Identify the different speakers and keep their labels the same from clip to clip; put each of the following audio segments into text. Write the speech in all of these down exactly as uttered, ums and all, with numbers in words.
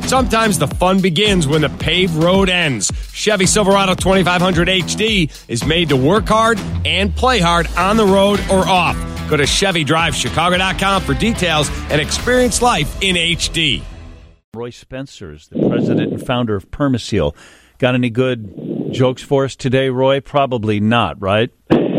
Speaker 1: Sometimes the fun begins when the paved road ends. Chevy Silverado twenty-five hundred H D is made to work hard and play hard on the road or off. Go to Chevy Drive Chicago dot com for details and experience life in H D.
Speaker 2: Roy Spencer's the president and founder of Permaseal. Got any good jokes for us today, Roy? Probably not, right?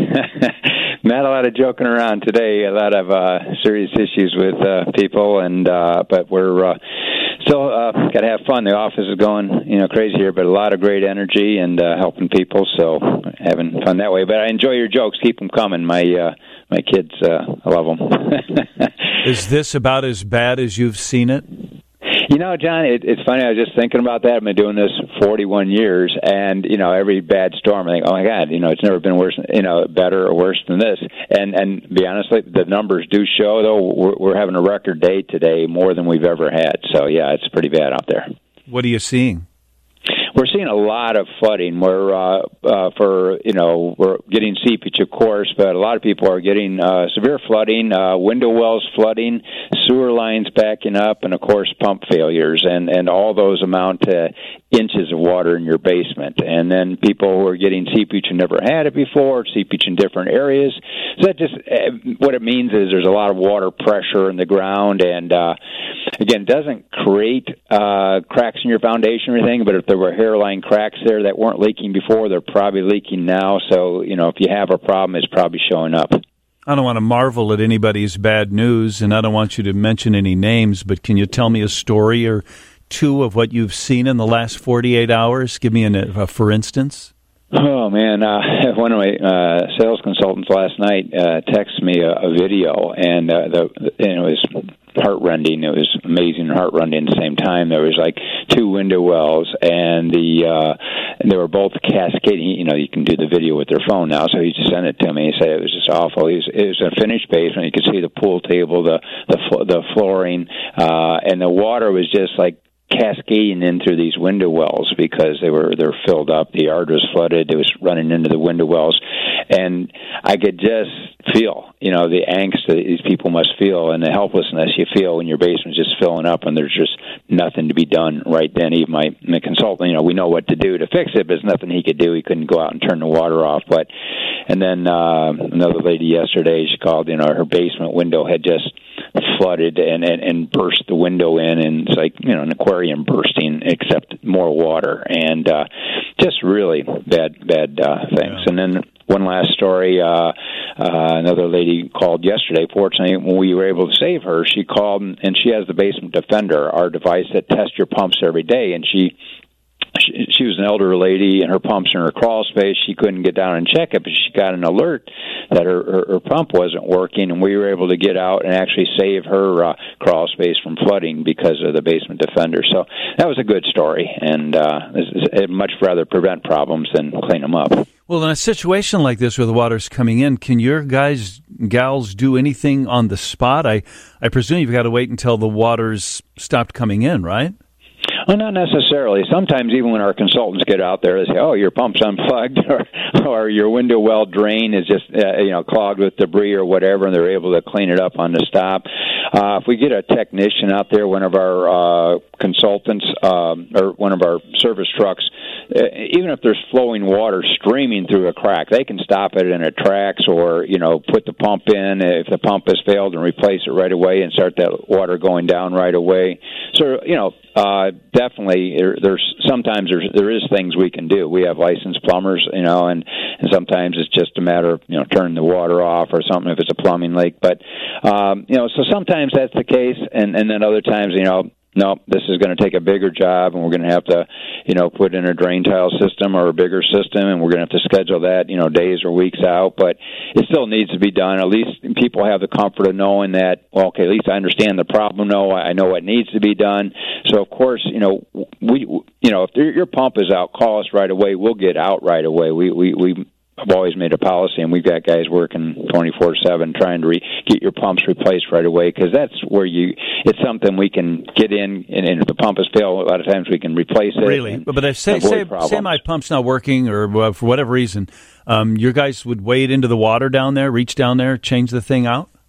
Speaker 3: Not a lot of joking around today. A lot of uh, serious issues with uh, people, and uh, but we're uh, still uh, got to have fun. The office is going, you know, crazy here, but a lot of great energy and uh, helping people. So having fun that way. But I enjoy your jokes. Keep them coming. My uh, my kids, uh, I love them.
Speaker 2: Is this about as bad as you've seen it?
Speaker 3: You know, John, it, it's funny. I was just thinking about that. I've been doing this forty-one years, and you know, every bad storm, I think, oh my God, you know, it's never been worse, you know, better or worse than this. And and to be honest, the numbers do show, though, we're, we're having a record day today, more than we've ever had. So yeah, it's pretty bad out there.
Speaker 2: What are you seeing?
Speaker 3: We're seeing a lot of flooding. We're uh, uh, for you know we're getting seepage, of course, but a lot of people are getting uh, severe flooding, uh, window wells flooding, sewer lines backing up, and of course pump failures, and and all those amount to inches of water in your basement. And then people who are getting seepage who never had it before, seepage in different areas. So that just uh, what it means is there's a lot of water pressure in the ground, and uh, again, it doesn't create uh, cracks in your foundation or anything, but if there were hairline cracks there that weren't leaking before, they're probably leaking now. So, you know, if you have a problem, it's probably showing up.
Speaker 2: I don't want to marvel at anybody's bad news, and I don't want you to mention any names, but can you tell me a story or two of what you've seen in the last forty-eight hours? Give me an, a for instance.
Speaker 3: Oh, man. Uh, one of my uh, sales consultants last night uh, texted me a, a video, and, uh, the, and it was heart-rending. It was amazing and heart-rending at the same time. There was like two window wells, and the uh, and they were both cascading. You know, you can do the video with their phone now, so he just sent it to me. He said it was just awful. It was, it was a finished basement. You could see the pool table, the the, the flooring, uh, and the water was just like cascading in through these window wells because they were they're filled up. The yard was flooded. It was running into the window wells, and I could just feel, you know, the angst that these people must feel and the helplessness you feel when your basement's just filling up and there's just nothing to be done right then. Even my, my consultant, you know, we know what to do to fix it, but there's nothing he could do. He couldn't go out and turn the water off. But and then uh, another lady yesterday, she called, you know, her basement window had just flooded and, and, and burst the window in, and it's like, you know, an aquarium bursting, except more water, and uh, just really bad, bad uh, things. Yeah. And then one last story, uh, uh, another lady called yesterday. Fortunately, when we were able to save her, she called, and she has the Basement Defender, our device that tests your pumps every day, and she She, she was an elder lady, and her pump's in her crawl space. She couldn't get down and check it, but she got an alert that her, her, her pump wasn't working, and we were able to get out and actually save her uh, crawl space from flooding because of the Basement Defender. So that was a good story, and uh, I'd much rather prevent problems than clean them up.
Speaker 2: Well, in a situation like this where the water's coming in, can your guys, gals do anything on the spot? I, I presume you've got to wait until the water's stopped coming in, right?
Speaker 3: Well, not necessarily. Sometimes even when our consultants get out there, they say, oh, your pump's unplugged, or, or your window well drain is just, uh, you know, clogged with debris or whatever, and they're able to clean it up on the stop. Uh, if we get a technician out there, one of our uh, consultants um, or one of our service trucks, uh, even if there's flowing water streaming through a crack, they can stop it in its tracks, or, you know, put the pump in if the pump has failed and replace it right away and start that water going down right away. So, you know, uh, definitely there, there's sometimes there's, there is things we can do. We have licensed plumbers, you know, and, and sometimes it's just a matter of, you know, turning the water off or something if it's a plumbing leak. But, um, you know, so sometimes that's the case, and, and then other times, you know, no, this is going to take a bigger job, and we're going to have to, you know, put in a drain tile system or a bigger system, and we're going to have to schedule that, you know, days or weeks out. But it still needs to be done. At least people have the comfort of knowing that, well, okay, at least I understand the problem. No, I know what needs to be done. So, of course, you know, we, you know, if your pump is out, call us right away. We'll get out right away. We, we, we. I've always made a policy, and we've got guys working twenty-four seven trying to re- get your pumps replaced right away, because that's where you, it's something we can get in, and, and if the pump is failed, a lot of times we can replace it.
Speaker 2: Really? But if say, say, say my pump's not working, or uh, for whatever reason, um, your guys would wade into the water down there, reach down there, change the thing out?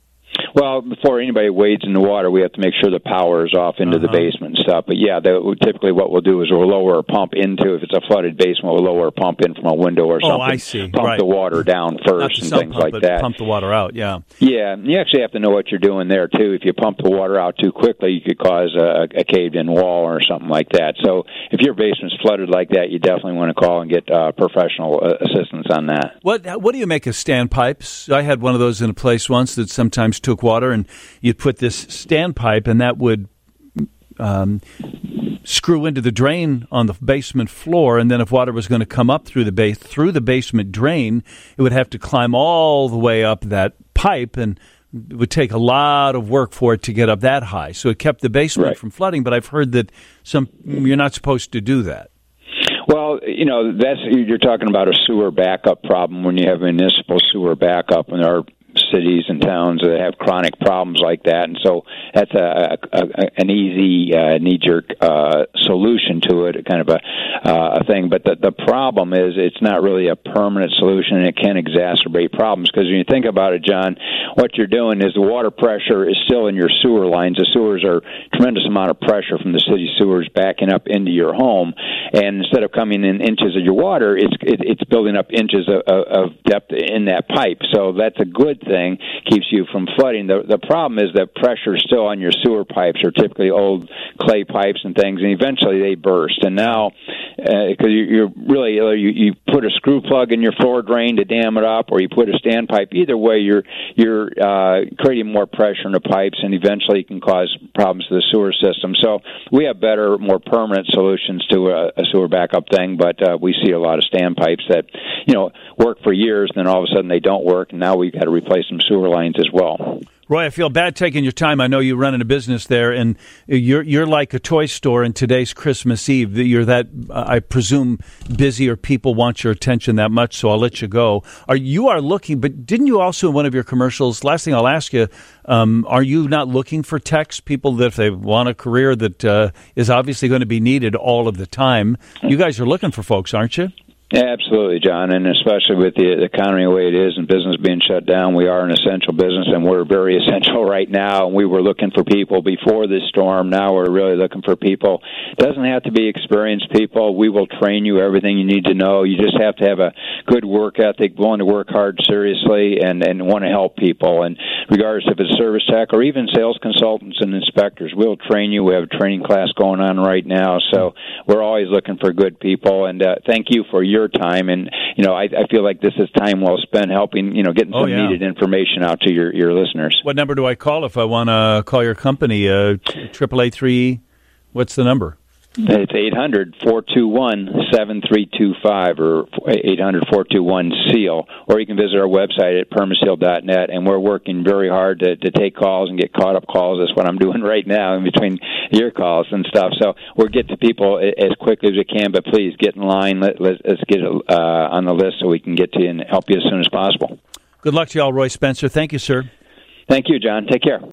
Speaker 3: Well, before anybody wades in the water, we have to make sure the power is off into uh-huh. the basement and stuff. But yeah, the, typically what we'll do is we'll lower a pump into, if it's a flooded basement, we'll lower a pump in from a window or something.
Speaker 2: Oh, I see.
Speaker 3: Pump
Speaker 2: right.
Speaker 3: the water down first and things
Speaker 2: pump
Speaker 3: like
Speaker 2: it,
Speaker 3: that.
Speaker 2: Pump the water out, yeah.
Speaker 3: Yeah, you actually have to know what you're doing there, too. If you pump the water out too quickly, you could cause a, a caved-in wall or something like that. So if your basement's flooded like that, you definitely want to call and get uh, professional uh, assistance on that.
Speaker 2: What What do you make of standpipes? I had one of those in a place once that sometimes took water, and you'd put this standpipe, and that would um, screw into the drain on the basement floor, and then if water was going to come up through the base through the basement drain, it would have to climb all the way up that pipe, and it would take a lot of work for it to get up that high. So it kept the basement
Speaker 3: right.
Speaker 2: from flooding, but I've heard that some you're not supposed to do that.
Speaker 3: Well, you know, that's you're talking about a sewer backup problem when you have municipal sewer backup, and there are cities and towns that have chronic problems like that, and so that's a, a, a an easy uh, knee-jerk uh, solution to it, kind of a, uh, a thing. But the, the problem is it's not really a permanent solution, and it can exacerbate problems, because when you think about it, John, what you're doing is the water pressure is still in your sewer lines. The sewers are a tremendous amount of pressure from the city sewers backing up into your home, and instead of coming in inches of your water, it's it, it's building up inches of, of depth in that pipe. So that's a good thing, keeps you from flooding. The the problem is that pressure is still on your sewer pipes, are typically old clay pipes and things, and eventually they burst. And now, because uh, you're really, you, you put a screw plug in your floor drain to dam it up, or you put a standpipe, either way, you're you're uh, creating more pressure in the pipes, and eventually it can cause problems to the sewer system. So we have better, more permanent solutions to a, a sewer backup thing, but uh, we see a lot of standpipes that, you know, work for years, and then all of a sudden they don't work, and now we've got to replace some sewer lines as well.
Speaker 2: Roy, I feel bad taking your time. I know you run a business there, and you're you're like a toy store in today's Christmas Eve. You're that, uh, I presume, busy, or people want your attention that much, so I'll let you go. Are you are looking, but didn't you also in one of your commercials, last thing I'll ask you, um, are you not looking for techs, people that if they want a career that uh, is obviously going to be needed all of the time? You guys are looking for folks, aren't you?
Speaker 3: Absolutely, John, and especially with the, the economy the way it is and business being shut down, we are an essential business, and we're very essential right now, and we were looking for people before this storm. Now we're really looking for people. It doesn't have to be experienced people. We will train you everything you need to know. You just have to have a good work ethic, willing to work hard seriously, and, and want to help people. And regardless if it's service tech or even sales consultants and inspectors, we'll train you. We have a training class going on right now, so we're always looking for good people, and uh, thank you for your time, and you know I, I feel like this is time well spent helping, you know, getting some oh, yeah. needed information out to your, your listeners.
Speaker 2: What number do I call if I want to call your company? Uh, triple eight three. What's the number?
Speaker 3: It's eight hundred, four two one, seven three two five or eight hundred, four two one, SEAL, or you can visit our website at permaseal dot net, and we're working very hard to, to take calls and get caught up calls. That's what I'm doing right now in between your calls and stuff. So we'll get to people as quickly as we can, but please get in line. Let, let's get uh, on the list so we can get to you and help you as soon as possible.
Speaker 2: Good luck to you all, Roy Spencer. Thank you, sir.
Speaker 3: Thank you, John. Take care.